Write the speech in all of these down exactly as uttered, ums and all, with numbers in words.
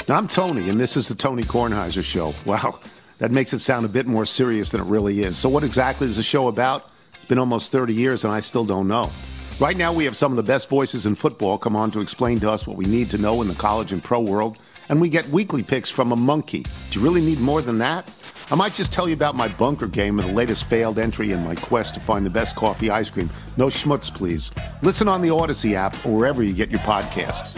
I'm Tony, and this is the Tony Kornheiser Show. Wow, that makes it sound a bit more serious than it really is. So what exactly is the show about? It's been almost thirty years, and I still don't know. Right now, we have some of the best voices in football come on to explain to us what we need to know in the college and pro world, and we get weekly picks from a monkey. Do you really need more than that? I might just tell you about my bunker game and the latest failed entry in my quest to find the best coffee ice cream. No schmutz, please. Listen on the Odyssey app or wherever you get your podcasts.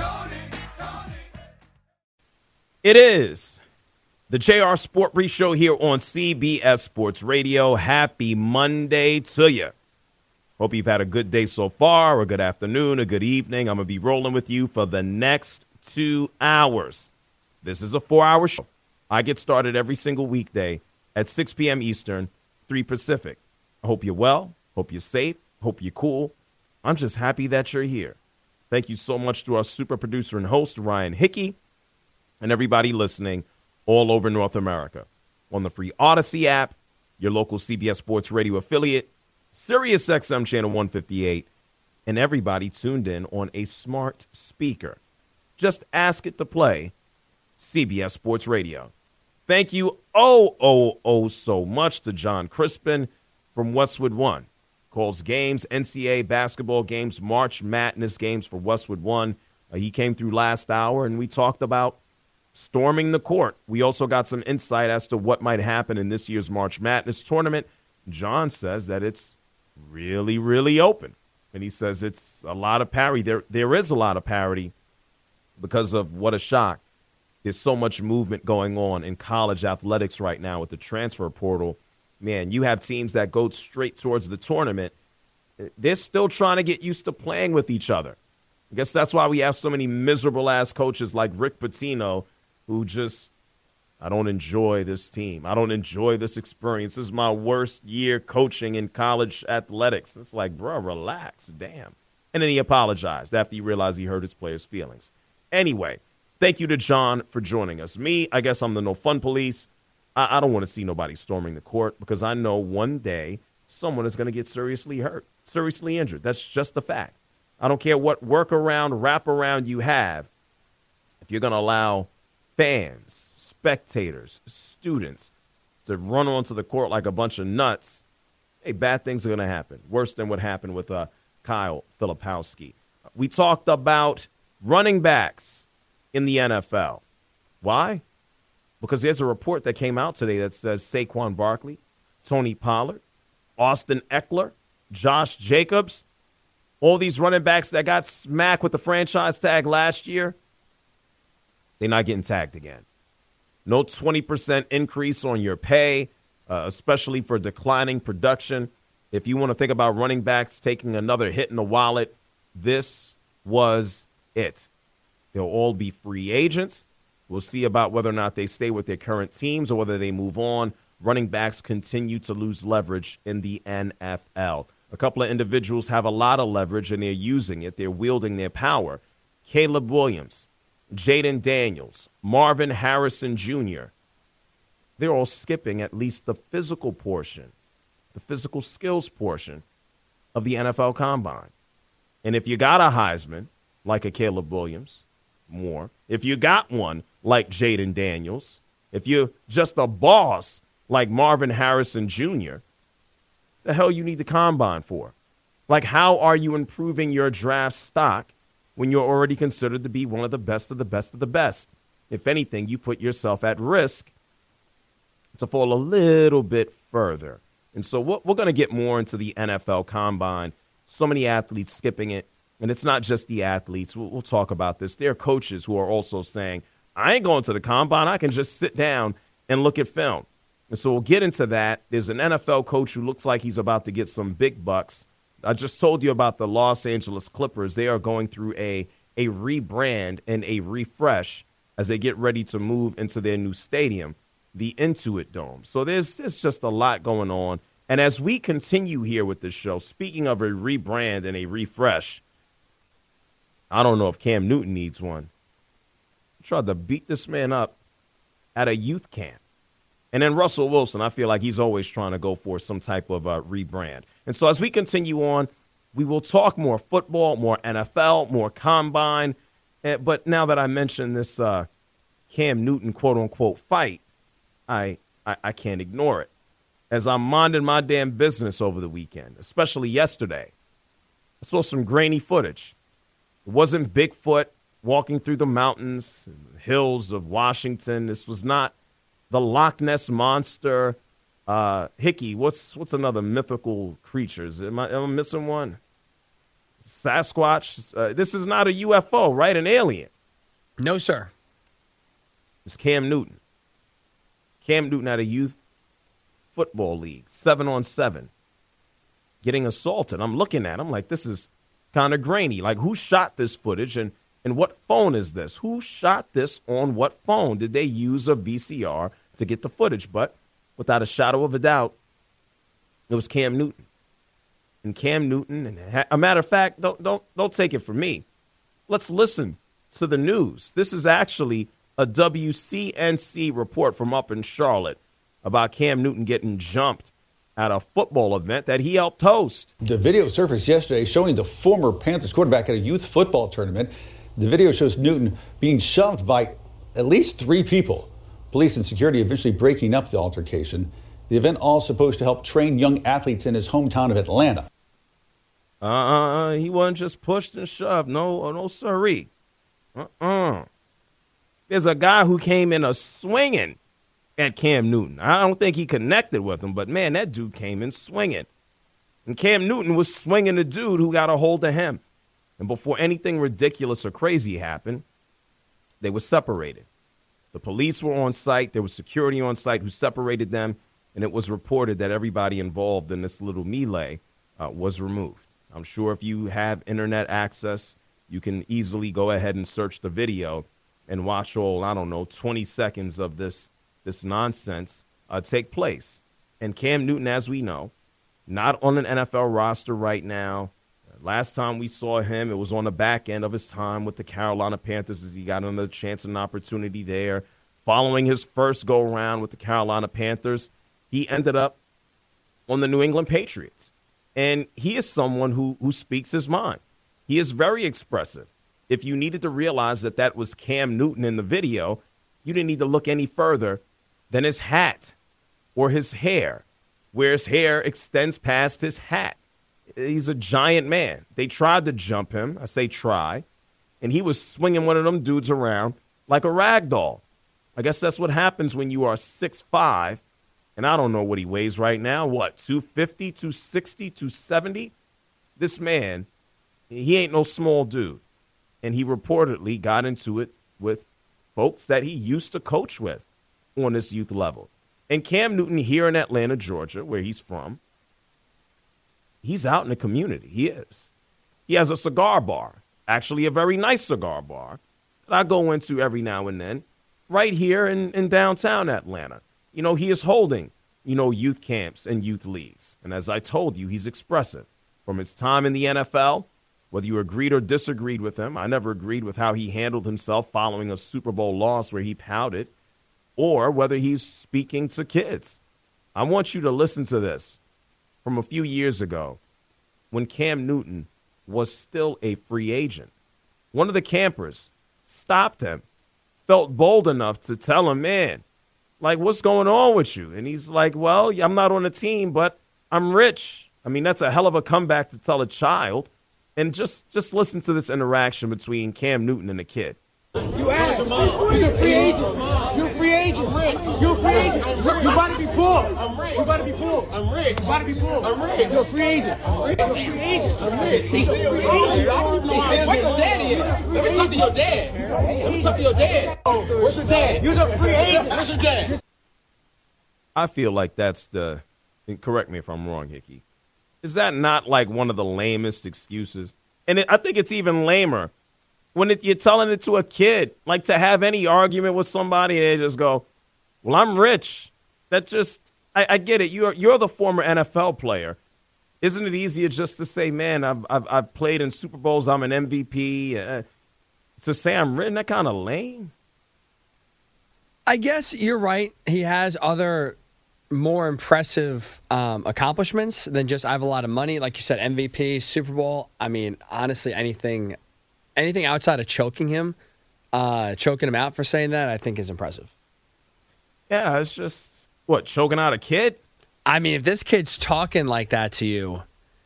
It is the J R Sport Brief Show here on C B S Sports Radio. Happy Monday to you. Hope you've had a good day so far, a good afternoon, a good evening. I'm going to be rolling with you for the next two hours. This is a four-hour show. I get started every single weekday at six p.m. Eastern, three Pacific. I hope you're well, hope you're safe, hope you're cool. I'm just happy that you're here. Thank you so much to our super producer and host, Ryan Hickey, and everybody listening all over North America. On the free Odyssey app, your local C B S Sports Radio affiliate, Sirius X M Channel one fifty-eight, and everybody tuned in on a smart speaker. Just ask it to play C B S Sports Radio. Thank you oh, oh, oh so much to John Crispin from Westwood One. Calls games, N C A A basketball games, March Madness games for Westwood One. Uh, he came through last hour, and we talked about storming the court. We also got some insight as to what might happen in this year's March Madness tournament. John says that it's really, really open. And he says it's a lot of parity. There, there is a lot of parity because of what a shock. There's so much movement going on in college athletics right now with the transfer portal. Man, you have teams that go straight towards the tournament. They're still trying to get used to playing with each other. I guess that's why we have so many miserable-ass coaches like Rick Pitino who just, I don't enjoy this team. I don't enjoy this experience. This is my worst year coaching in college athletics. It's like, bro, relax, damn. And then he apologized after he realized he hurt his players' feelings. Anyway, thank you to John for joining us. Me, I guess I'm the no fun police. I, I don't want to see nobody storming the court because I know one day someone is going to get seriously hurt, seriously injured. That's just a fact. I don't care what workaround, wraparound you have. If you're going to allow fans, spectators, students to run onto the court like a bunch of nuts, hey, bad things are going to happen. Worse than what happened with uh, Kyle Filipowski. We talked about running backs in the N F L. Why? Because there's a report that came out today that says Saquon Barkley, Tony Pollard, Austin Eckler, Josh Jacobs, all these running backs that got smacked with the franchise tag last year, they're not getting tagged again. No twenty percent increase on your pay, uh, especially for declining production. If you want to think about running backs taking another hit in the wallet, this was it. They'll all be free agents. We'll see about whether or not they stay with their current teams or whether they move on. Running backs continue to lose leverage in the N F L. A couple of individuals have a lot of leverage, and they're using it. They're wielding their power. Caleb Williams, Jaden Daniels, Marvin Harrison Junior They're all skipping at least the physical portion, the physical skills portion of the N F L Combine. And if you got a Heisman, like a Caleb Williams, more. If you got one, like Jaden Daniels, if you're just a boss, like Marvin Harrison Junior, the hell you need the Combine for? Like, how are you improving your draft stock when you're already considered to be one of the best of the best of the best? If anything, you put yourself at risk to fall a little bit further. And so we're, we're going to get more into the N F L Combine. So many athletes skipping it. And it's not just the athletes. We'll, we'll talk about this. There are coaches who are also saying, I ain't going to the Combine. I can just sit down and look at film. And so we'll get into that. There's an N F L coach who looks like he's about to get some big bucks. I just told you about the Los Angeles Clippers. They are going through a, a rebrand and a refresh as they get ready to move into their new stadium, the Intuit Dome. So there's, there's just a lot going on. And as we continue here with this show, speaking of a rebrand and a refresh, I don't know if Cam Newton needs one. I tried to beat this man up at a youth camp. And then Russell Wilson, I feel like he's always trying to go for some type of uh, rebrand. And so as we continue on, we will talk more football, more N F L, more combine. Uh, but now that I mentioned this uh, Cam Newton quote-unquote fight, I, I I can't ignore it. As I'm minding my damn business over the weekend, especially yesterday, I saw some grainy footage. It wasn't Bigfoot walking through the mountains and hills of Washington. This was not the Loch Ness Monster. Uh, Hickey, what's what's another mythical creatures? Am I, am I missing one? Sasquatch. Uh, this is not a U F O, right? An alien. No, sir. It's Cam Newton. Cam Newton at a youth football league, seven on seven, getting assaulted. I'm looking at him like this is kind of grainy. Like, who shot this footage and, and what phone is this? Who shot this on what phone? Did they use a V C R to get the footage? But without a shadow of a doubt, it was Cam Newton. And Cam Newton, and ha- a matter of fact, don't don't don't take it from me. Let's listen to the news. This is actually a W C N C report from up in Charlotte about Cam Newton getting jumped at a football event that he helped host. The video surfaced yesterday showing the former Panthers quarterback at a youth football tournament. The video shows Newton being shoved by at least three people. Police and security eventually breaking up the altercation. The event all supposed to help train young athletes in his hometown of Atlanta. Uh-uh, he wasn't just pushed and shoved. No, no sirree. Uh-uh. There's a guy who came in a swinging at Cam Newton. I don't think he connected with him, but, man, that dude came in swinging. And Cam Newton was swinging the dude who got a hold of him. And before anything ridiculous or crazy happened, they were separated. The police were on site. There was security on site who separated them, and it was reported that everybody involved in this little melee uh, was removed. I'm sure if you have internet access, you can easily go ahead and search the video and watch all, I don't know, twenty seconds of this this nonsense uh, take place. And Cam Newton, as we know, not on an N F L roster right now. Last time we saw him, it was on the back end of his time with the Carolina Panthers as he got another chance and an opportunity there. Following his first go-around with the Carolina Panthers, he ended up on the New England Patriots. And he is someone who, who speaks his mind. He is very expressive. If you needed to realize that that was Cam Newton in the video, you didn't need to look any further than his hat or his hair, where his hair extends past his hat. He's a giant man. They tried to jump him. I say try. And he was swinging one of them dudes around like a rag doll. I guess that's what happens when you are six five, and I don't know what he weighs right now. What, two fifty, two sixty, two seventy? This man, he ain't no small dude. And he reportedly got into it with folks that he used to coach with on this youth level. And Cam Newton here in Atlanta, Georgia, where he's from, he's out in the community. He is. He has a cigar bar, actually a very nice cigar bar that I go into every now and then right here in, in downtown Atlanta. You know, he is holding, you know, youth camps and youth leagues. And as I told you, he's expressive. From his time in the N F L, whether you agreed or disagreed with him, I never agreed with how he handled himself following a Super Bowl loss where he pouted, or whether he's speaking to kids. I want you to listen to this from a few years ago when Cam Newton was still a free agent. One of the campers stopped him, felt bold enough to tell him, man, like, what's going on with you? And he's like, well, I'm not on the team, but I'm rich. I mean, that's a hell of a comeback to tell a child. And just, just listen to this interaction between Cam Newton and the kid. You asked. You're a free agent. You're a free agent. I'm rich. You're a free agent. You about to be poor. I'm rich. You about to be poor. I'm rich. You about to be poor. I'm rich. You're a free agent. I'm rich. You're a free agent. I'm rich. He's a free agent. Where your daddy is? Let me talk to your dad. Let me talk to your dad. Where's your dad? You're a free agent. Where's your dad? I feel like that's the, and correct me if I'm wrong, Hickey, is that not like one of the lamest excuses? And it, I think it's even lamer when it, you're telling it to a kid, like to have any argument with somebody, they just go, well, I'm rich. That just, I, I get it. You're you're the former N F L player. Isn't it easier just to say, man, I've I've, I've played in Super Bowls, I'm an M V P. Uh, to say I'm rich, that kind of lame. I guess you're right. He has other more impressive um, accomplishments than just I have a lot of money. Like you said, M V P, Super Bowl. I mean, honestly, anything anything outside of choking him, uh, choking him out for saying that, I think is impressive. Yeah, it's just, what, choking out a kid? I mean, if this kid's talking like that to you,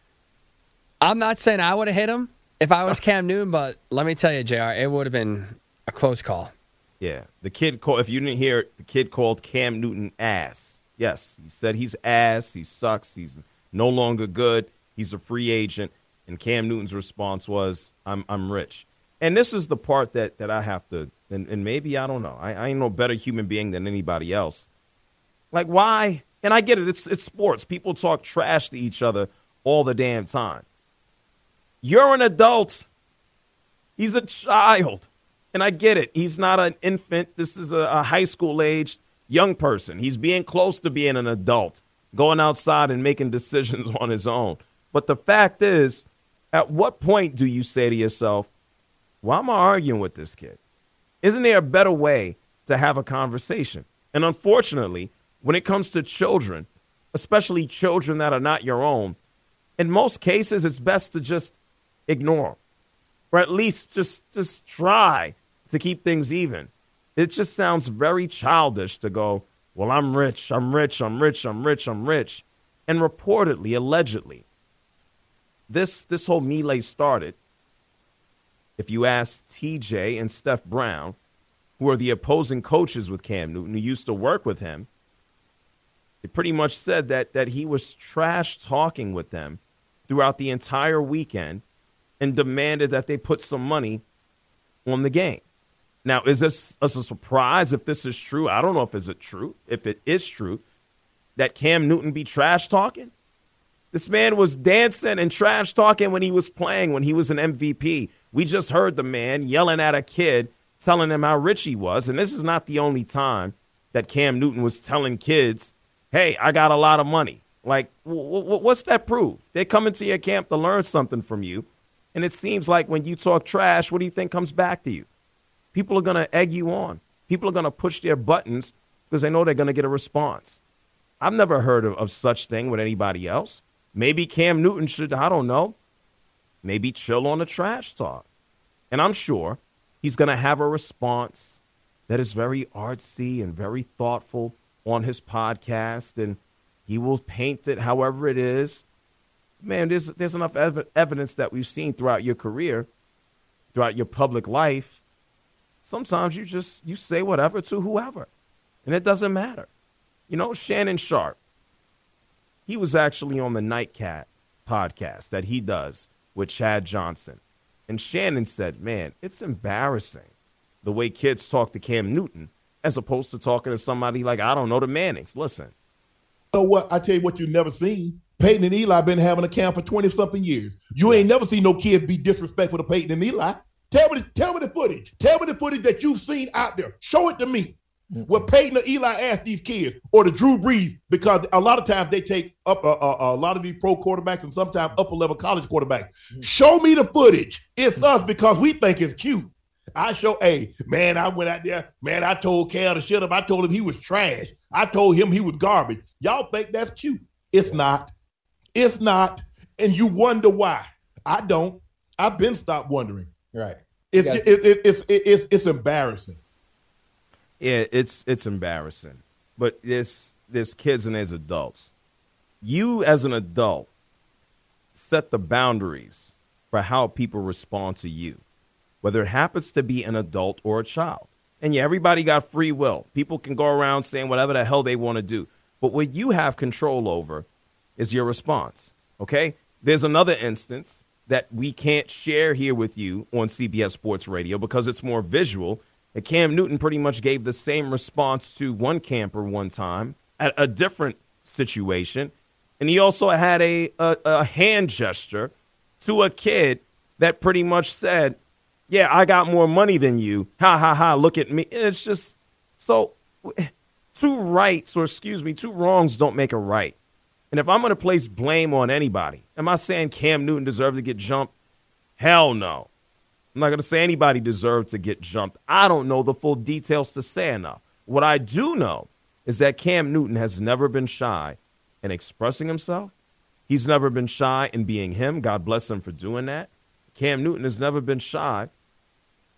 I'm not saying I would have hit him if I was Cam Newton, but let me tell you, J R, it would have been a close call. Yeah, the kid called, if you didn't hear it, the kid called Cam Newton ass. Yes, he said he's ass, he sucks, he's no longer good, he's a free agent, and Cam Newton's response was, I'm I'm rich. And this is the part that, that I have to, and, and maybe, I don't know, I, I ain't no better human being than anybody else. Like, why? And I get it, it's it's sports. People talk trash to each other all the damn time. You're an adult. He's a child. And I get it. He's not an infant. This is a, a high school-aged young person. He's being close to being an adult, going outside and making decisions on his own. But the fact is, at what point do you say to yourself, why am I arguing with this kid? Isn't there a better way to have a conversation? And unfortunately, when it comes to children, especially children that are not your own, in most cases, it's best to just ignore them. Or at least just, just try to keep things even. It just sounds very childish to go, well, I'm rich, I'm rich, I'm rich, I'm rich, I'm rich. And reportedly, allegedly, this, this whole melee started, if you ask T J and Steph Brown, who are the opposing coaches with Cam Newton, who used to work with him, they pretty much said that, that he was trash talking with them throughout the entire weekend and demanded that they put some money on the game. Now, is this a surprise if this is true? I don't know if it's true. If it is true, that Cam Newton be trash talking? This man was dancing and trash talking when he was playing, when he was an M V P. We just heard the man yelling at a kid, telling him how rich he was. And this is not the only time that Cam Newton was telling kids, hey, I got a lot of money. Like, w- w- what's that prove? They're coming to your camp to learn something from you. And it seems like when you talk trash, what do you think comes back to you? People are going to egg you on. People are going to push their buttons because they know they're going to get a response. I've never heard of, of such thing with anybody else. Maybe Cam Newton should, I don't know, maybe chill on the trash talk. And I'm sure he's going to have a response that is very artsy and very thoughtful on his podcast, and he will paint it however it is. Man, there's there's enough ev- evidence that we've seen throughout your career, throughout your public life. Sometimes you just, you say whatever to whoever, and it doesn't matter. You know, Shannon Sharp, he was actually on the Nightcat podcast that he does with Chad Johnson. And Shannon said, man, it's embarrassing the way kids talk to Cam Newton as opposed to talking to somebody like, I don't know, the Mannings. Listen. You know what? I tell you what you've never seen. Peyton and Eli been having a camp for twenty-something years. You ain't never seen no kids be disrespectful to Peyton and Eli. Tell me, tell me the footage. Tell me the footage that you've seen out there. Show it to me. Mm-hmm. What Peyton or Eli asked these kids, or the Drew Brees, because a lot of times they take up a, a, a lot of these pro quarterbacks and sometimes upper-level college quarterbacks. Mm-hmm. Show me the footage. It's mm-hmm. us because we think it's cute. I show, hey, man, I went out there. Man, I told Cal to shut up. I told him he was trash. I told him he was garbage. Y'all think that's cute. It's not. It's not. And you wonder why. I don't. I've been stopped wondering. Right. It's got- it, it, it's it, it's it's embarrassing. Yeah, it's it's embarrassing. But there's, there's kids and there's adults. You, as an adult, set the boundaries for how people respond to you, whether it happens to be an adult or a child. And yeah, everybody got free will. People can go around saying whatever the hell they want to do. But what you have control over is your response, okay? There's another instance that we can't share here with you on C B S Sports Radio because it's more visual. And Cam Newton pretty much gave the same response to one camper one time at a different situation. And he also had a, a, a hand gesture to a kid that pretty much said, yeah, I got more money than you. Ha, ha, ha, look at me. And it's just, so two rights, or excuse me, two wrongs don't make a right. And if I'm going to place blame on anybody, am I saying Cam Newton deserved to get jumped? Hell no. I'm not going to say anybody deserved to get jumped. I don't know the full details to say enough. What I do know is that Cam Newton has never been shy in expressing himself. He's never been shy in being him. God bless him for doing that. Cam Newton has never been shy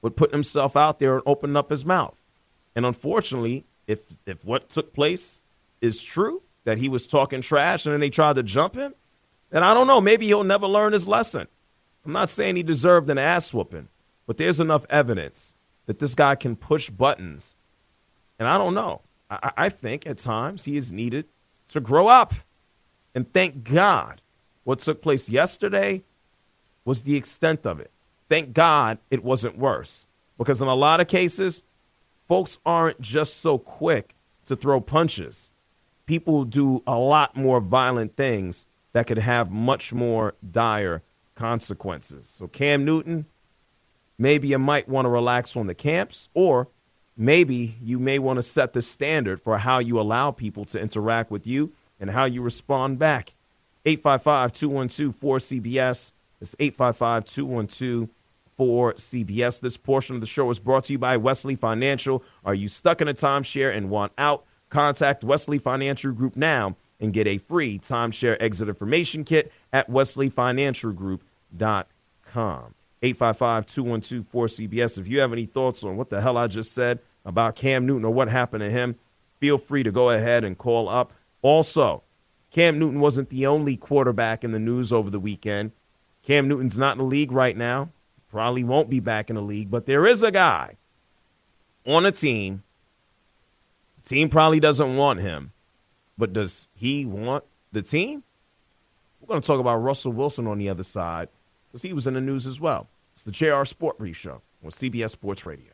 with putting himself out there and opening up his mouth. And unfortunately, if if what took place is true, that he was talking trash and then they tried to jump him, then I don't know. Maybe he'll never learn his lesson. I'm not saying he deserved an ass whooping, but there's enough evidence that this guy can push buttons. And I don't know. I, I think at times he is needed to grow up. And thank God what took place yesterday was the extent of it. Thank God it wasn't worse. Because in a lot of cases, folks aren't just so quick to throw punches. People do a lot more violent things that could have much more dire consequences. So Cam Newton, maybe you might want to relax on the camps, or maybe you may want to set the standard for how you allow people to interact with you and how you respond back. eight five five, two one two, four C B S. It's eight five five, two one two, four C B S. This portion of the show is brought to you by Wesley Financial. Are you stuck in a timeshare and want out? Contact Wesley Financial Group now and get a free timeshare exit information kit at wesley financial group dot com. eight five five, two one two, four C B S. If you have any thoughts on what the hell I just said about Cam Newton or what happened to him, feel free to go ahead and call up. Also, Cam Newton wasn't the only quarterback in the news over the weekend. Cam Newton's not in the league right now. Probably won't be back in the league, but there is a guy on a team. The team probably doesn't want him, but does he want the team? We're going to talk about Russell Wilson on the other side because he was in the news as well. It's the J R Sport Brief Show on C B S Sports Radio.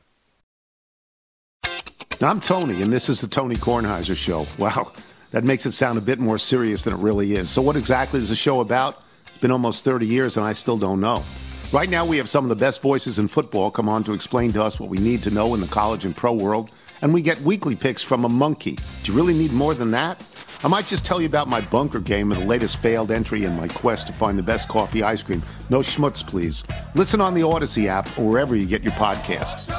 I'm Tony, and this is the Tony Kornheiser Show. Wow, that makes it sound a bit more serious than it really is. So what exactly is the show about? It's been almost thirty years, and I still don't know. Right now, we have some of the best voices in football come on to explain to us what we need to know in the college and pro world, and we get weekly picks from a monkey. Do you really need more than that? I might just tell you about my bunker game and the latest failed entry in my quest to find the best coffee ice cream. No schmutz, please. Listen on the Odyssey app or wherever you get your podcasts.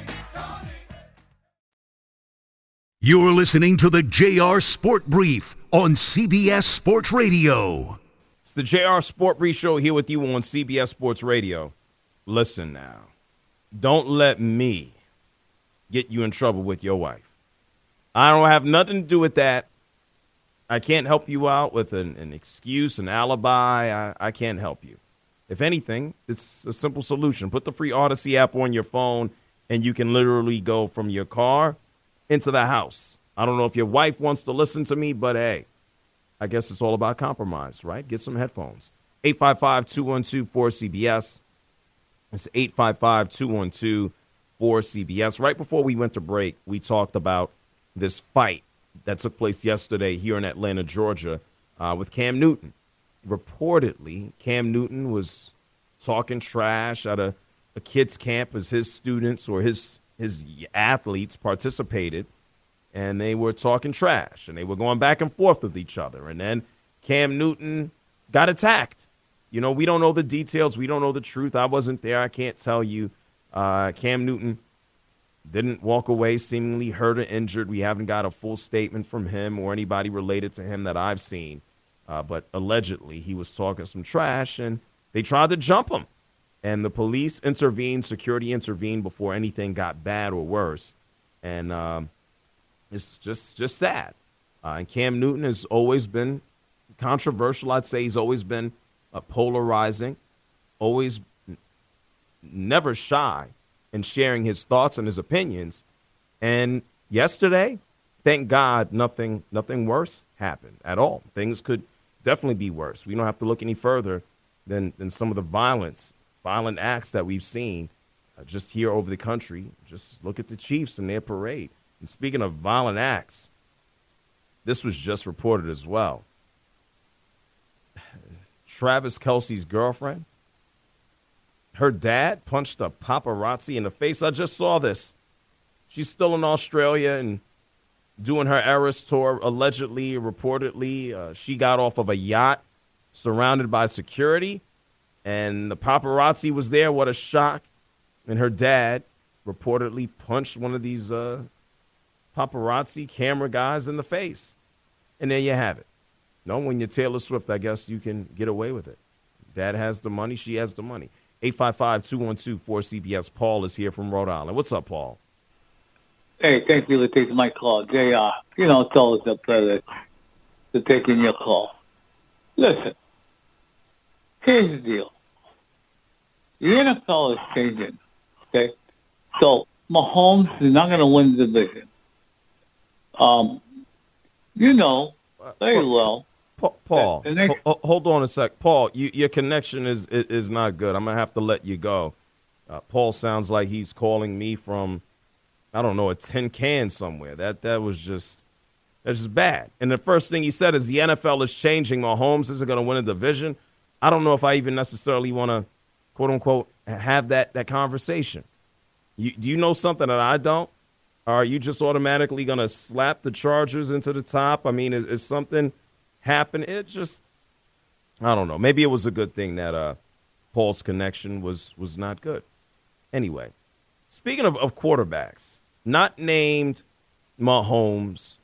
You're listening to the J R Sport Brief on C B S Sports Radio. It's the J R Sport Brief Show here with you on C B S Sports Radio. Listen now. Don't let me get you in trouble with your wife. I don't have nothing to do with that. I can't help you out with an, an excuse, an alibi. I, I can't help you. If anything, it's a simple solution. Put the free Odyssey app on your phone, and you can literally go from your car into the house. I don't know if your wife wants to listen to me, but hey, I guess it's all about compromise, right? Get some headphones. eight five five, two one two, four C B S. It's eight five five, two one two, four C B S. Right before we went to break, we talked about this fight that took place yesterday here in Atlanta, Georgia, uh, with Cam Newton. Reportedly, Cam Newton was talking trash at a, a kid's camp as his students or his his athletes participated, and they were talking trash, and they were going back and forth with each other. And then Cam Newton got attacked. You know, we don't know the details. We don't know the truth. I wasn't there. I can't tell you. Uh, Cam Newton didn't walk away seemingly hurt or injured. We haven't got a full statement from him or anybody related to him that I've seen. Uh, but allegedly, he was talking some trash, and they tried to jump him. And the police intervened, security intervened before anything got bad or worse. And um, it's just just sad. Uh, and Cam Newton has always been controversial. I'd say he's always been uh, polarizing, always n- never shy in sharing his thoughts and his opinions. And yesterday, thank God, nothing nothing worse happened at all. Things could definitely be worse. We don't have to look any further than, than some of the violence, violent acts that we've seen uh, just here over the country. Just look at the Chiefs and their parade. And speaking of violent acts, this was just reported as well. Travis Kelce's girlfriend, her dad punched a paparazzi in the face. I just saw this. She's still in Australia and doing her Eras tour, allegedly, reportedly. Uh, she got off of a yacht surrounded by security, and the paparazzi was there. What a shock. And her dad reportedly punched one of these uh, paparazzi camera guys in the face. And there you have it. No, when you're Taylor Swift, I guess you can get away with it. Dad has the money. She has the money. eight five five, two one two, four C B S. Paul is here from Rhode Island. What's up, Paul? Hey, thank you for taking my call. J R, you know, it's always a pleasure to taking your call. Listen, here's the deal. The N F L is changing, okay? So Mahomes is not going to win the division. Um, you know very well. Paul, Paul next- ho- hold on a sec. Paul, you, your connection is, is is not good. I'm going to have to let you go. Uh, Paul sounds like he's calling me from, I don't know, a tin can somewhere. That that was just, that's just bad. And the first thing he said is the N F L is changing. Mahomes isn't going to win a division. I don't know if I even necessarily want to, quote unquote, have that, that conversation. You, do you know something that I don't? Are you just automatically going to slap the Chargers into the top? I mean, is, is something happen? It just, I don't know. Maybe it was a good thing that uh, Paul's connection was was not good. Anyway, speaking of, of quarterbacks, not named Mahomes,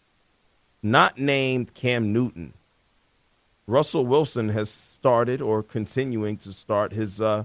not named Cam Newton, Russell Wilson has started or continuing to start his uh,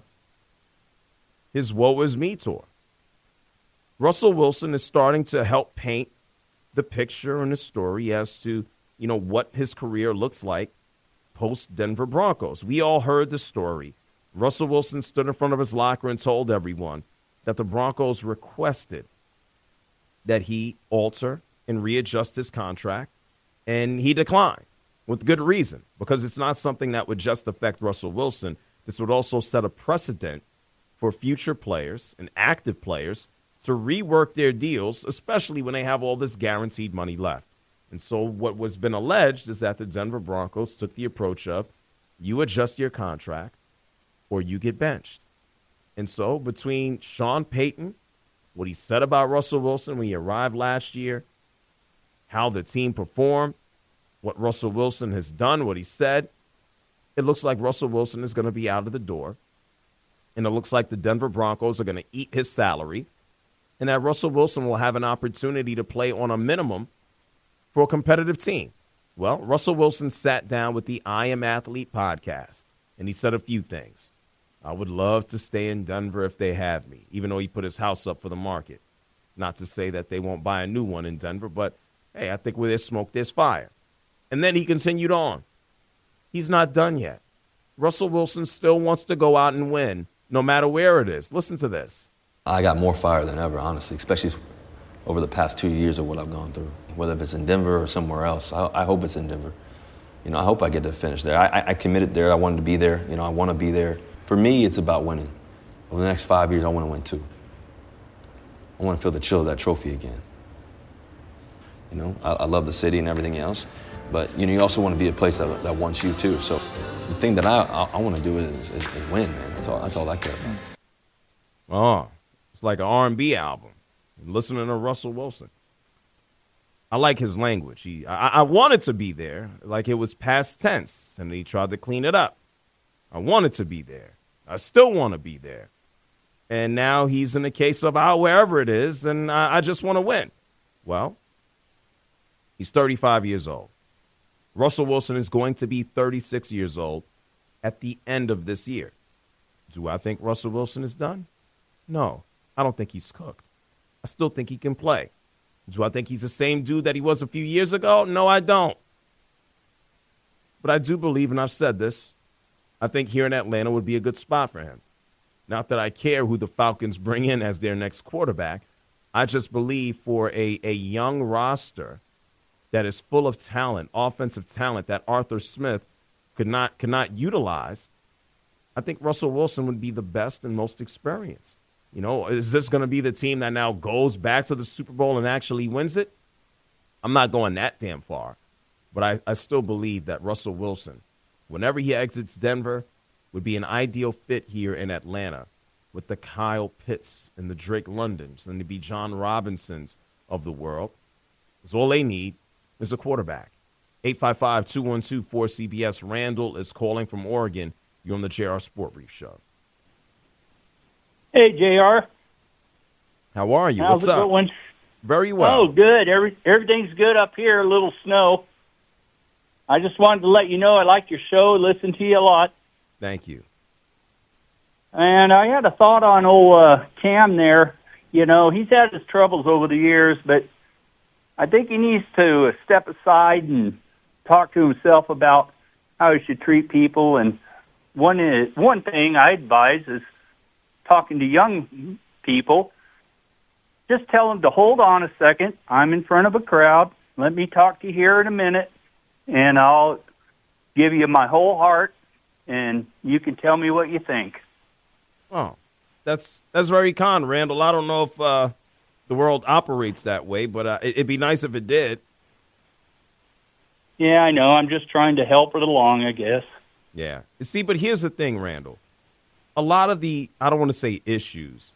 his Woe Is Me tour. Russell Wilson is starting to help paint the picture and the story as to, you know, what his career looks like post Denver Broncos. We all heard the story. Russell Wilson stood in front of his locker and told everyone that the Broncos requested that he alter and readjust his contract, and he declined with good reason, because it's not something that would just affect Russell Wilson. This would also set a precedent for future players and active players to rework their deals, especially when they have all this guaranteed money left. And so what was been alleged is that the Denver Broncos took the approach of, you adjust your contract or you get benched. And so between Sean Payton, what he said about Russell Wilson when he arrived last year, how the team performed, what Russell Wilson has done, what he said, it looks like Russell Wilson is going to be out of the door. And it looks like the Denver Broncos are going to eat his salary, and that Russell Wilson will have an opportunity to play on a minimum for a competitive team. Well, Russell Wilson sat down with the I Am Athlete podcast, and he said a few things. I would love to stay in Denver if they have me, even though he put his house up for the market. Not to say that they won't buy a new one in Denver, but, hey, I think where there's smoke, there's fire. And then he continued on. He's not done yet. Russell Wilson still wants to go out and win, no matter where it is. Listen to this. I got more fire than ever, honestly, especially over the past two years of what I've gone through. Whether if it's in Denver or somewhere else, I, I hope it's in Denver. You know, I hope I get to finish there. I, I, I committed there. I wanted to be there. You know, I want to be there. For me, it's about winning. Over the next five years, I want to win two. I want to feel the chill of that trophy again. You know, I, I love the city and everything else, but you know, you also want to be a place that, that wants you too. So the thing that I I, I want to do is, is, is win, man. That's all. That's all I care about. Oh. It's like an R and B album. Listening to Russell Wilson. I like his language. He, I, I wanted to be there, like it was past tense, and he tried to clean it up. I wanted to be there. I still want to be there. And now he's in the case of out wherever it is, and I, I just want to win. Well, he's thirty-five years old. Russell Wilson is going to be thirty-six years old at the end of this year. Do I think Russell Wilson is done? No. I don't think he's cooked. I still think he can play. Do I think he's the same dude that he was a few years ago? No, I don't. But I do believe, and I've said this, I think here in Atlanta would be a good spot for him. Not that I care who the Falcons bring in as their next quarterback. I just believe for a, a young roster that is full of talent, offensive talent that Arthur Smith could not, could not utilize, I think Russell Wilson would be the best and most experienced. You know, is this going to be the team that now goes back to the Super Bowl and actually wins it? I'm not going that damn far. But I, I still believe that Russell Wilson, whenever he exits Denver, would be an ideal fit here in Atlanta with the Kyle Pitts and the Drake Londons and to be John Robinsons of the world. Because all they need is a quarterback. eight five five, two one two, four C B S. Randall is calling from Oregon. You're on the J R Sport Brief Show. Hey, J R. How are you? How's What's it up? going? Very well. Oh, good. Every, everything's good up here. A little snow. I just wanted to let you know I like your show. Listen to you a lot. Thank you. And I had a thought on old uh, Cam there. You know, he's had his troubles over the years, but I think he needs to step aside and talk to himself about how he should treat people. And one is, one thing I advise is talking to young people. Just tell them to hold on a second. I'm in front of a crowd. Let me talk to you here in a minute, and I'll give you my whole heart, and you can tell me what you think. Oh, that's that's very kind, Randall. I don't know if uh, the world operates that way, but uh, it'd be nice if it did. Yeah, I know. I'm just trying to help it along, I guess. Yeah. See, but here's the thing, Randall. A lot of the, I don't want to say issues,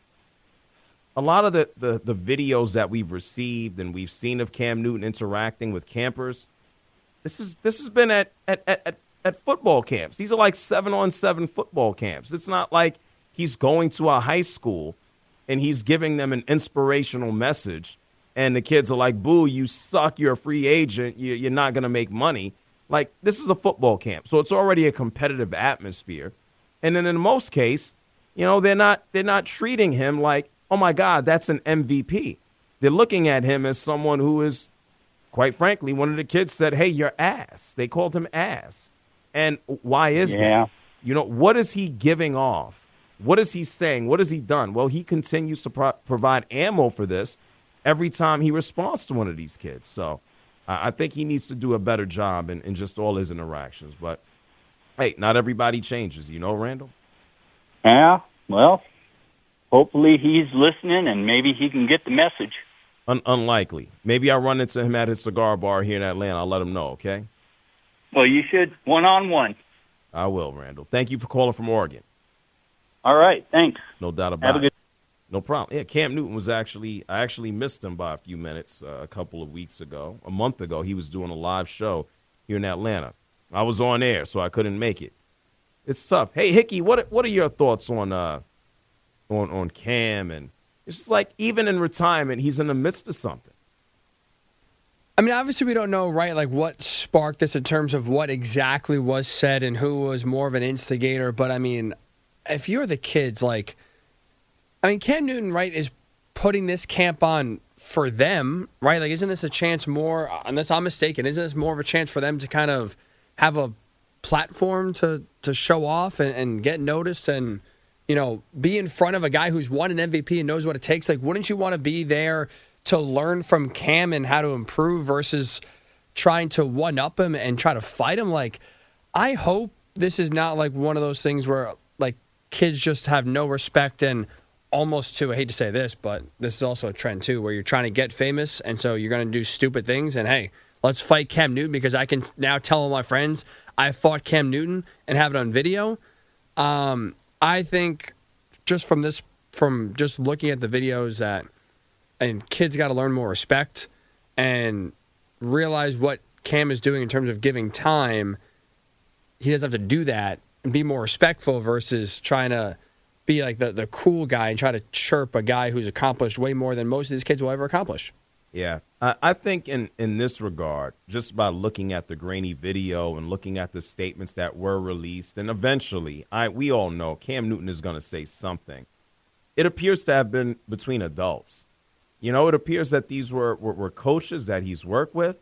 a lot of the, the, the videos that we've received and we've seen of Cam Newton interacting with campers, this is this has been at at, at, at football camps. These are like seven-on-seven football camps. It's not like he's going to a high school and he's giving them an inspirational message and the kids are like, boo, you suck, you're a free agent, you, you're not going to make money. Like, this is a football camp, so it's already a competitive atmosphere. And then in most case, you know, they're not they're not treating him like, oh, my God, that's an M V P. They're looking at him as someone who is, quite frankly, one of the kids said, hey, you're ass. They called him ass. And why is yeah. that? You know, what is he giving off? What is he saying? What has he done? Well, he continues to pro- provide ammo for this every time he responds to one of these kids. So uh, I think he needs to do a better job in, in just all his interactions. But, hey, not everybody changes, you know, Randall? Yeah, well, hopefully he's listening and maybe he can get the message. Un- unlikely. Maybe I'll run into him at his cigar bar here in Atlanta. I'll let him know, okay? Well, you should one-on-one. I will, Randall. Thank you for calling from Oregon. All right, thanks. No doubt about Have a it. good- No problem. Yeah, Cam Newton was actually, I actually missed him by a few minutes uh, a couple of weeks ago. A month ago, he was doing a live show here in Atlanta. I was on air, so I couldn't make it. It's tough. Hey, Hickey, what what are your thoughts on uh on on Cam? And it's just like, even in retirement, he's in the midst of something. I mean, obviously we don't know, right, like what sparked this in terms of what exactly was said and who was more of an instigator. But, I mean, if you're the kids, like, I mean, Cam Newton, right, is putting this camp on for them, right? Like, isn't this a chance more, unless I'm mistaken, isn't this more of a chance for them to kind of have a platform to, to show off and, and get noticed and, you know, be in front of a guy who's won an M V P and knows what it takes? Like, wouldn't you want to be there to learn from Cam and how to improve versus trying to one-up him and try to fight him? Like, I hope this is not like one of those things where, like, kids just have no respect and almost to, I hate to say this, but this is also a trend too, where you're trying to get famous, and so you're going to do stupid things, and hey, let's fight Cam Newton because I can now tell all my friends I fought Cam Newton and have it on video. Um, I think just from this, from just looking at the videos that, and kids got to learn more respect and realize what Cam is doing in terms of giving time. He doesn't have to do that and be more respectful versus trying to be like the, the cool guy and try to chirp a guy who's accomplished way more than most of these kids will ever accomplish. Yeah, I, I think in, in this regard, just by looking at the grainy video and looking at the statements that were released, and eventually, I we all know Cam Newton is going to say something. It appears to have been between adults. You know, it appears that these were, were, were coaches that he's worked with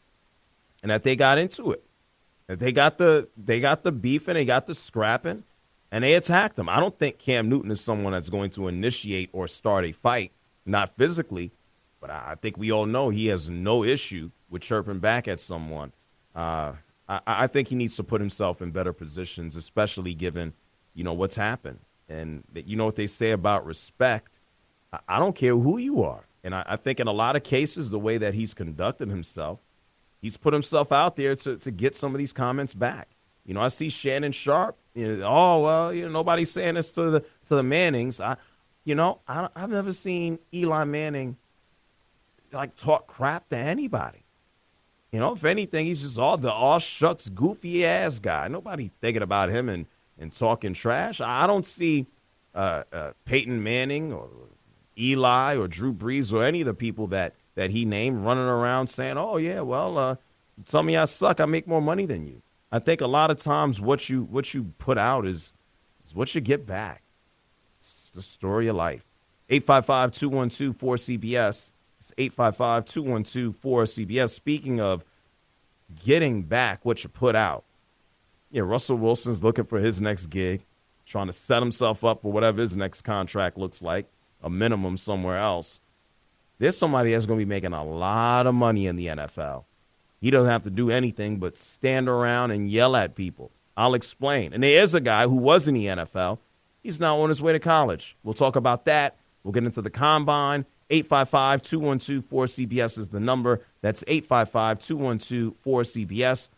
and that they got into it. That they got the they got the beef and they got the scrapping and they attacked him. I don't think Cam Newton is someone that's going to initiate or start a fight, not physically, but I think we all know he has no issue with chirping back at someone. Uh, I, I think he needs to put himself in better positions, especially given, you know, what's happened. And you know what they say about respect. I don't care who you are. And I, I think in a lot of cases, the way that he's conducted himself, he's put himself out there to, to get some of these comments back. You know, I see Shannon Sharp. You know, oh, well, you know, nobody's saying this to the to the Mannings. I, you know, I, I've never seen Eli Manning, like, talk crap to anybody. You know, if anything, he's just all the all shucks, goofy ass guy. Nobody thinking about him and, and talking trash. I don't see uh, uh, Peyton Manning or Eli or Drew Brees or any of the people that, that he named running around saying, oh, yeah, well, uh, you tell me I suck, I make more money than you. I think a lot of times what you what you put out is is what you get back. It's the story of life. eight five five, two one two, four C B S. It's eight five five, two one two, four C B S. Speaking of getting back what you put out, yeah, Russell Wilson's looking for his next gig, trying to set himself up for whatever his next contract looks like, a minimum somewhere else. There's somebody that's going to be making a lot of money in the N F L. He doesn't have to do anything but stand around and yell at people. I'll explain. And there is a guy who was in the N F L. He's now on his way to college. We'll talk about that. We'll get into the combine. eight five five, two one two, four C B S is the number. That's eight five five, two one two, four C B S.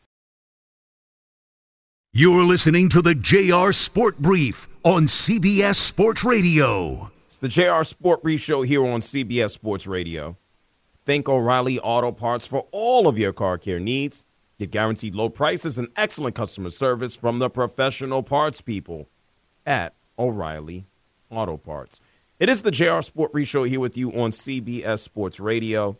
You're listening to the J R Sport Brief on C B S Sports Radio. It's the J R Sport Brief show here on C B S Sports Radio. Think O'Reilly Auto Parts for all of your car care needs. Get guaranteed low prices and excellent customer service from the professional parts people at O'Reilly Auto Parts. It is the J R Sport Brief show here with you on C B S Sports Radio.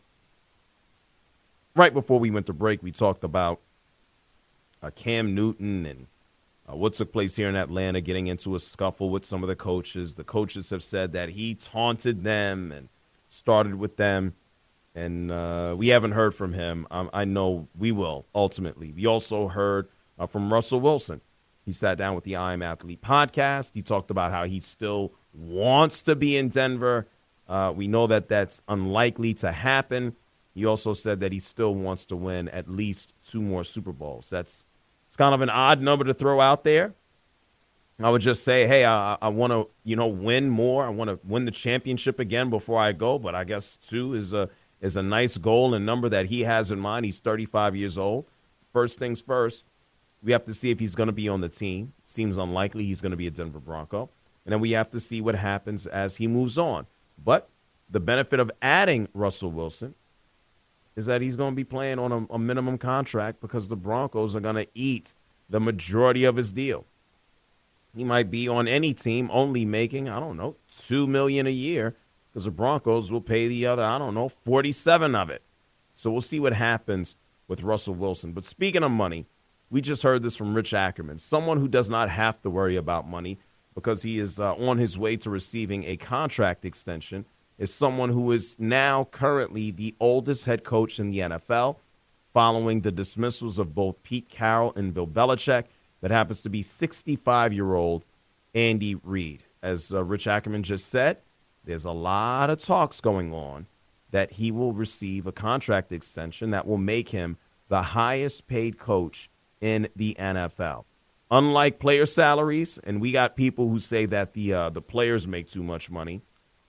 Right before we went to break, we talked about uh, Cam Newton and uh, what took place here in Atlanta, getting into a scuffle with some of the coaches. The coaches have said that he taunted them and started with them. And uh, we haven't heard from him. Um, I know we will, ultimately. We also heard uh, from Russell Wilson. He sat down with the I Am Athlete podcast. He talked about how he still wants to be in Denver. Uh, we know that that's unlikely to happen. He also said that he still wants to win at least two more Super Bowls. That's it's kind of an odd number to throw out there. I would just say, hey, I, I want to, you know, win more. I want to win the championship again before I go. But I guess two is a is a nice goal and number that he has in mind. He's thirty-five years old. First things first, we have to see if he's going to be on the team. Seems unlikely he's going to be a Denver Bronco. And then we have to see what happens as he moves on. But the benefit of adding Russell Wilson is that he's going to be playing on a, a minimum contract because the Broncos are going to eat the majority of his deal. He might be on any team only making, I don't know, two million dollars a year, because the Broncos will pay the other, I don't know, forty-seven of it. So we'll see what happens with Russell Wilson. But speaking of money, we just heard this from Rich Ackerman, someone who does not have to worry about money because he is uh, on his way to receiving a contract extension, is someone who is now currently the oldest head coach in the N F L, following the dismissals of both Pete Carroll and Bill Belichick. That happens to be sixty-five-year-old Andy Reid. As uh, Rich Ackerman just said, there's a lot of talks going on that he will receive a contract extension that will make him the highest paid coach in the N F L. Unlike player salaries, and we got people who say that the uh, the players make too much money,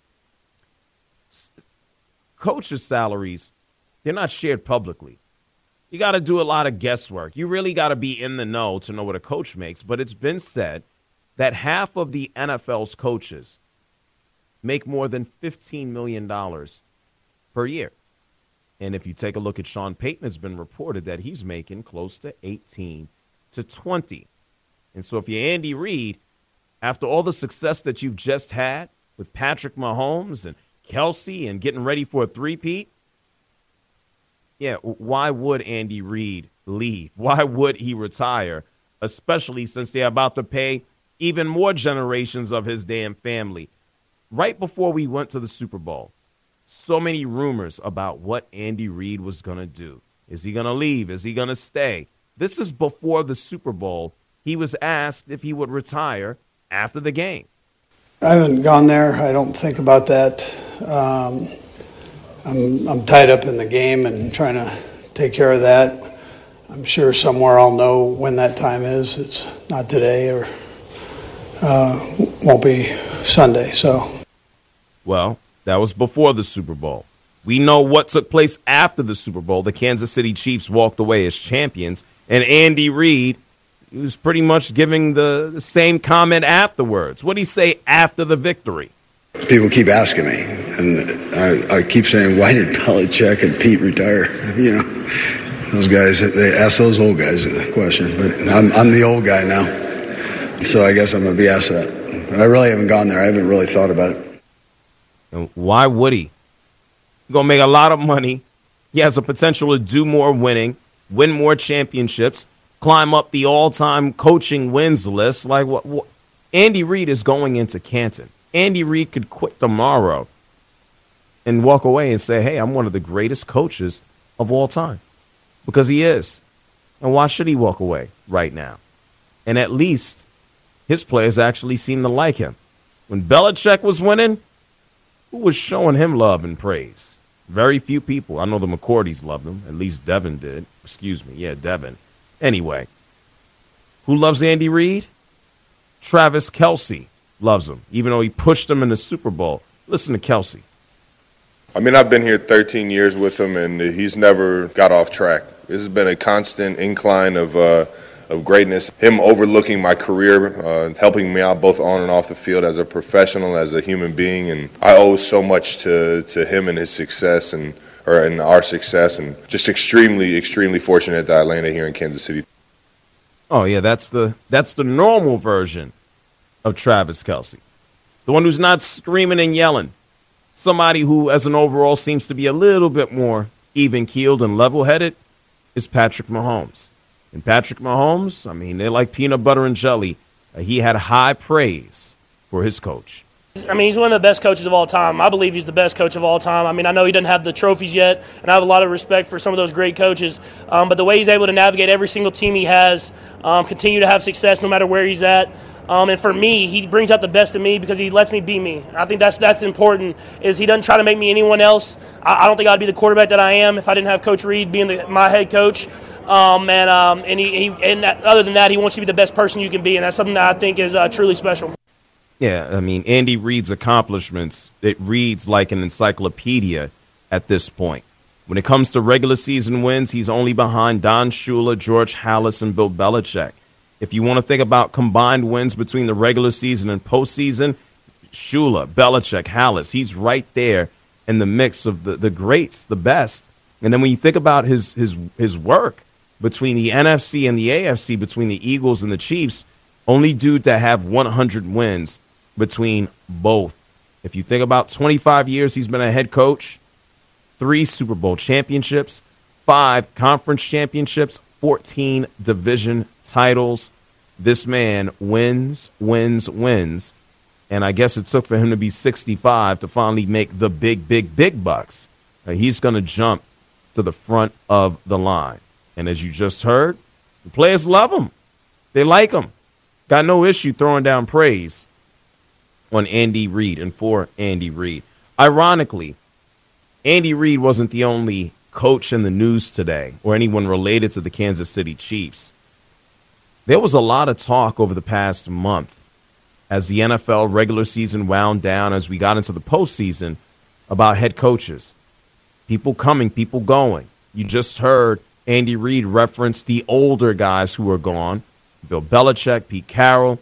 coaches' salaries, they're not shared publicly. You got to do a lot of guesswork. You really got to be in the know to know what a coach makes. But it's been said that half of the N F L's coaches make more than fifteen million dollars per year. And if you take a look at Sean Payton, it's been reported that he's making close to eighteen to twenty. And so if you're Andy Reid, after all the success that you've just had with Patrick Mahomes and Kelsey and getting ready for a three-peat, yeah, why would Andy Reid leave? Why would he retire, especially since they're about to pay even more generations of his damn family? Right before we went to the Super Bowl, so many rumors about what Andy Reid was going to do. Is he going to leave? Is he going to stay? This is before the Super Bowl. He was asked if he would retire after the game. I haven't gone there. I don't think about that. Um, I'm, I'm tied up in the game and trying to take care of that. I'm sure somewhere I'll know when that time is. It's not today or uh, won't be Sunday. So, well, that was before the Super Bowl. We know what took place after the Super Bowl. The Kansas City Chiefs walked away as champions, and Andy Reid, he was pretty much giving the, the same comment afterwards. What did he say after the victory? People keep asking me, and I, I keep saying, why did Belichick and Pete retire? You know, those guys, they ask those old guys a question, but I'm, I'm the old guy now, so I guess I'm going to be asked that. But I really haven't gone there. I haven't really thought about it. And why would he? He's going to make a lot of money. He has the potential to do more winning, win more championships, climb up the all-time coaching wins list. Like, what? what Andy Reid is going into Canton. Andy Reid could quit tomorrow and walk away and say, hey, I'm one of the greatest coaches of all time. Because he is. And why should he walk away right now? And at least his players actually seem to like him. When Belichick was winning, who was showing him love and praise? Very few people. I know the McCourties loved him. At least Devin did. Excuse me. Yeah, Devin. Anyway, who loves Andy Reid? Travis Kelce loves him, even though he pushed him in the Super Bowl. Listen to Kelce. I mean, I've been here thirteen years with him, and he's never got off track. This has been a constant incline of uh, of greatness. Him overlooking my career, uh, helping me out both on and off the field as a professional, as a human being, and I owe so much to, to him and his success, and or and our success, and just extremely, extremely fortunate that I landed here in Kansas City. Oh yeah, that's the that's the normal version of Travis Kelce, the one who's not screaming and yelling. Somebody who, as an overall, seems to be a little bit more even-keeled and level-headed is Patrick Mahomes. And Patrick Mahomes, I mean, they're like peanut butter and jelly. Uh, he had high praise for his coach. I mean, he's one of the best coaches of all time. I believe he's the best coach of all time. I mean, I know he doesn't have the trophies yet, and I have a lot of respect for some of those great coaches. Um, but the way he's able to navigate every single team he has, um, continue to have success no matter where he's at. Um, and for me, he brings out the best in me because he lets me be me. I think that's that's important. Is he doesn't try to make me anyone else. I, I don't think I'd be the quarterback that I am if I didn't have Coach Reid being the, my head coach. Um, and um, and he, he and that, other than that, he wants you to be the best person you can be, and that's something that I think is uh, truly special. Yeah, I mean, Andy Reid's accomplishments, it reads like an encyclopedia at this point. When it comes to regular season wins, he's only behind Don Shula, George Halas, and Bill Belichick. If you want to think about combined wins between the regular season and postseason, Shula, Belichick, Halas, he's right there in the mix of the, the greats, the best. And then when you think about his his his work between the N F C and the A F C, between the Eagles and the Chiefs, only dude to have one hundred wins between both. If you think about twenty-five years he's been a head coach, three Super Bowl championships, five conference championships, fourteen division titles. This man wins, wins, wins. And I guess it took for him to be sixty-five to finally make the big, big, big bucks. Uh, he's going to jump to the front of the line. And as you just heard, the players love him. They like him. Got no issue throwing down praise on Andy Reid and for Andy Reid. Ironically, Andy Reid wasn't the only coach in the news today or anyone related to the Kansas City Chiefs. There was a lot of talk over the past month as the N F L regular season wound down, as we got into the postseason, about head coaches. People coming, people going. You just heard Andy Reid reference the older guys who are gone. Bill Belichick, Pete Carroll.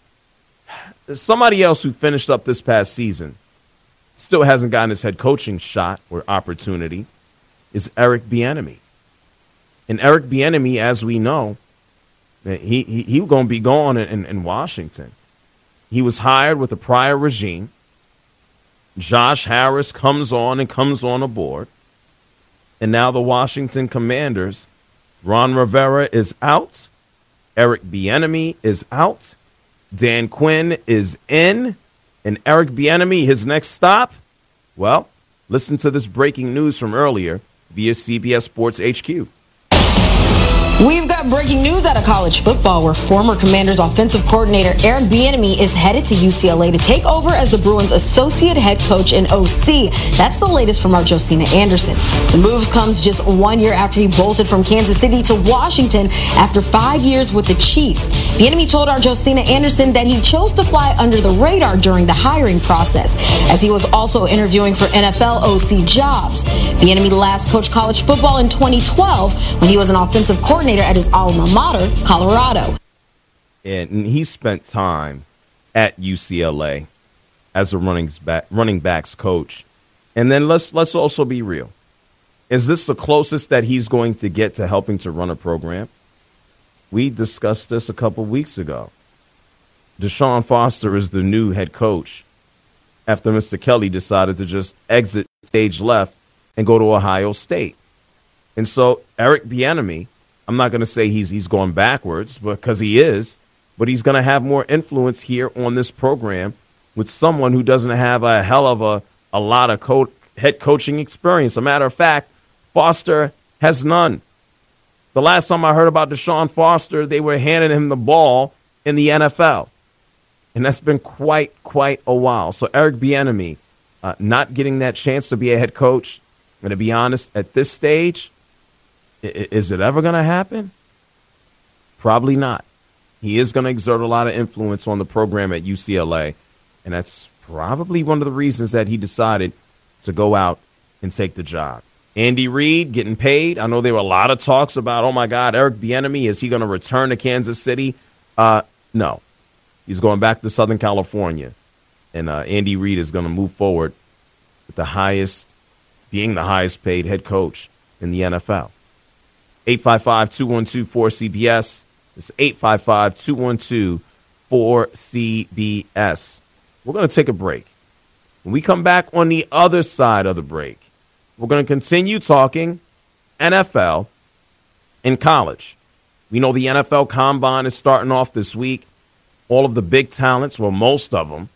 Somebody else who finished up this past season, still hasn't gotten his head coaching shot or opportunity, is Eric Bieniemy. And Eric Bieniemy, as we know, he he, he was going to be gone in, in, in Washington. He was hired with a prior regime. Josh Harris comes on and comes on aboard. And now the Washington Commanders, Ron Rivera is out. Eric Bieniemy is out. Dan Quinn is in. And Eric Bieniemy, his next stop? Well, listen to this breaking news from earlier via C B S Sports H Q. We've got breaking news out of college football where former Commanders offensive coordinator Eric Bieniemy is headed to U C L A to take over as the Bruins associate head coach and O C. That's the latest from our Josina Anderson. The move comes just one year after he bolted from Kansas City to Washington after five years with the Chiefs. Bieniemy told our Josina Anderson that he chose to fly under the radar during the hiring process, as he was also interviewing for N F L O C jobs. Bieniemy last coached college football in twenty twelve when he was an offensive coordinator at his alma mater, Colorado. And he spent time at U C L A as a running back, running backs coach. And then let's let's also be real. Is this the closest that he's going to get to helping to run a program? We discussed this a couple weeks ago. Deshaun Foster is the new head coach after Mister Kelly decided to just exit stage left and go to Ohio State. And so Eric Bieniemy, I'm not going to say he's he's going backwards because he is, but he's going to have more influence here on this program with someone who doesn't have a hell of a, a lot of co- head coaching experience. As a matter of fact, Foster has none. The last time I heard about Deshaun Foster, they were handing him the ball in the N F L. And that's been quite, quite a while. So Eric Bieniemy, uh, not getting that chance to be a head coach, I'm going to be honest, at this stage, I- is it ever going to happen? Probably not. He is going to exert a lot of influence on the program at U C L A, and that's probably one of the reasons that he decided to go out and take the job. Andy Reid getting paid. I know there were a lot of talks about, oh, my God, Eric Bieniemy, is he going to return to Kansas City? Uh, no. He's going back to Southern California, and uh, Andy Reid is going to move forward with the highest, being the highest paid head coach in the N F L. eight five five, two one two, four C B S. It's eight five five, two one two, four C B S. We're going to take a break. When we come back on the other side of the break, we're going to continue talking N F L and college. We know the N F L Combine is starting off this week. All of the big talents, well, most of them,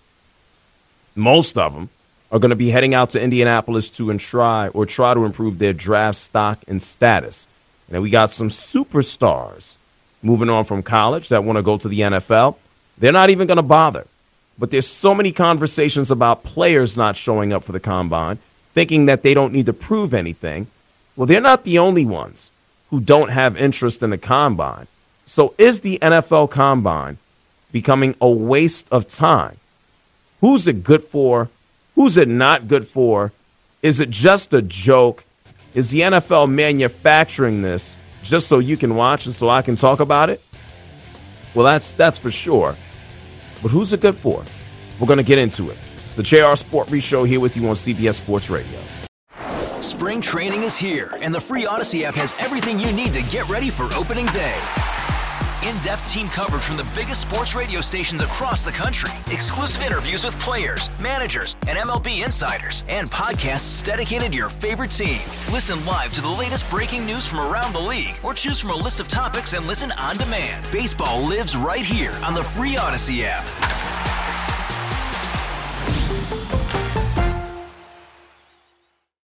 most of them are going to be heading out to Indianapolis to try or try to improve their draft stock and status. And then we got some superstars moving on from college that want to go to the N F L. They're not even going to bother. But there's so many conversations about players not showing up for the Combine, thinking that they don't need to prove anything. Well, they're not the only ones who don't have interest in the Combine. So is the N F L Combine becoming a waste of time? Who's it good for? Who's it not good for? Is it just a joke? Is the N F L manufacturing this just so you can watch and so I can talk about it? Well, that's that's for sure. But who's it good for? We're going to get into it. It's the J R Sport Brief Show here with you on C B S Sports Radio. Spring training is here, and the free Odyssey app has everything you need to get ready for opening day. In-depth team coverage from the biggest sports radio stations across the country. Exclusive interviews with players, managers, and M L B insiders. And podcasts dedicated to your favorite team. Listen live to the latest breaking news from around the league, or choose from a list of topics and listen on demand. Baseball lives right here on the free Odyssey app.